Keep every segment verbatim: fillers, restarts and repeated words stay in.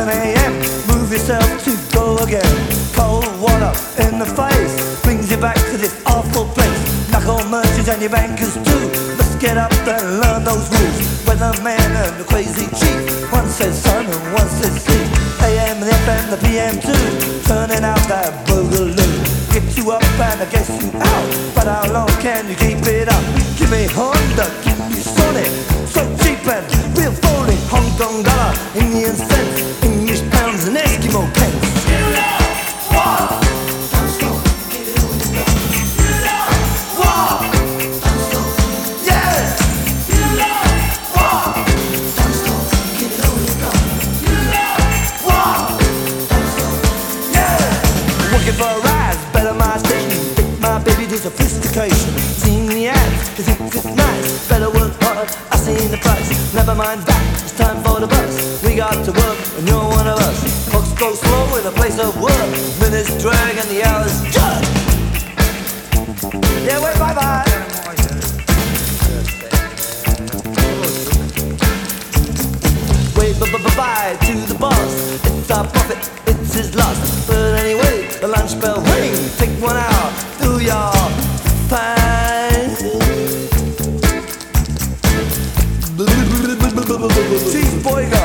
seven a m Move yourself to go again. Cold water in the face brings you back to this awful place. Knuckle merchants and your bankers too. Let's get up and learn those rules. Weatherman and the crazy chief. One says sun and one says sea. A M and F M, the P M too. Turning out that boogaloo. Get you up and I guess you out. But how long can you keep it up? Give me Honda, give me Sonic. So cheap and real phony. Hong Kong dollar, Indian cents, English pounds and Eskimo pence. You know what? Don't stop, get it on your go. You know what? Don't stop, yeah. You know what? Don't stop, get it on your go. You know what? Don't stop, yeah. Working for a rise, better my station. Take my baby to sophistication. Seeing the ads, cause it's nice. Better work hard, I seen the price. Never mind that, it's time for the bus. We got to work and you're one of us. Clocks go slow in a place of work. Minutes drag and the hours judge. Yeah, wait, bye bye. Wait, bye bye bye to the boss. It's our profit, it's his loss. But anyway, the lunch bell ring. Take one out, do your fine. Cheeseburger.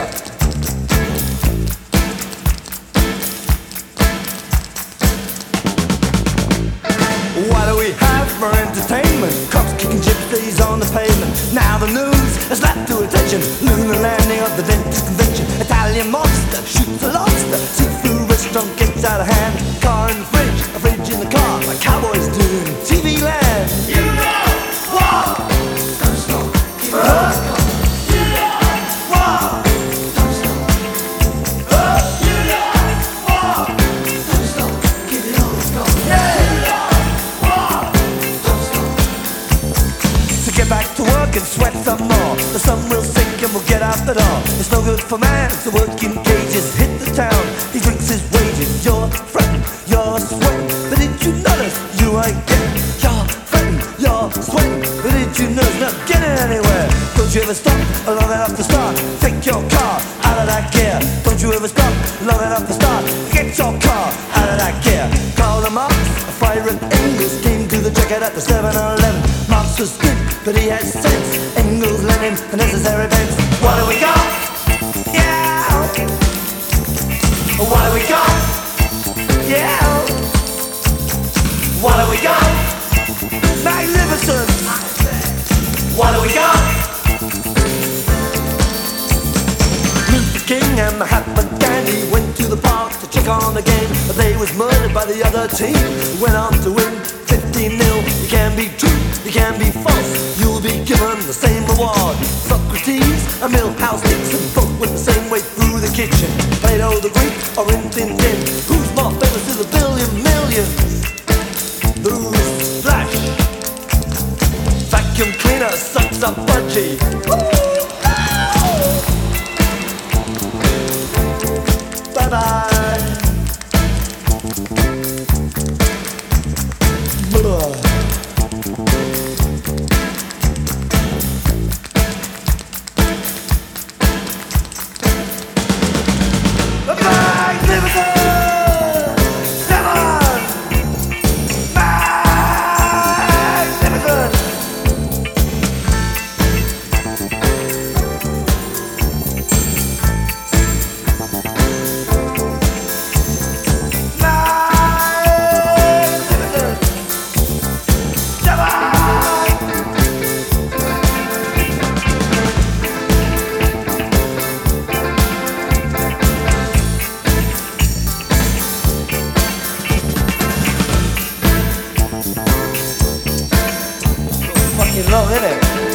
What do we have for entertainment? Cops kicking gypsies on the pavement. Now the news has led to attention. Lunar landing of the dentist convention. Italian mobster shoots a lobster. Seafood restaurant gets out of hand. Car in the fridge, a fridge in the car. Like cowboys do in T V land. You know what? Don't stop. Keep it uh. And sweat some more. The sun will sink and we'll get out the door. It's no good for man to work in cages. Hit the town, he drinks his wages. You're fretting, you're sweating, but did you notice you ain't getting? You're fretting, you're sweating, but did you notice not getting anywhere? Don't you ever stop long enough to start? Take your car out of that gear. Don't you ever stop long enough to start? Get your car out of that gear. Call them up, a fire at Engels came to the checkout at the seven eleven. Marx was good, but he had sense. Engels, Lenin, the necessary events. What do we got? Yeah. What do we got? Yeah. What do we got? Magnificent. What do we got? Luther King and Mahatma Gandhi went to the park to check on the game, but they was murdered by the other team. Went on to win fifteen nil. You can be true, you can be false. You'll be given the same reward. Socrates and Milhouse Dixon both went the same way through the kitchen. Plato the Greek or Rin Tin Tin. Who's more famous to the billion millions? Who's Flash? Vacuum cleaner sucks up budgie. Bye bye. Long, isn't it?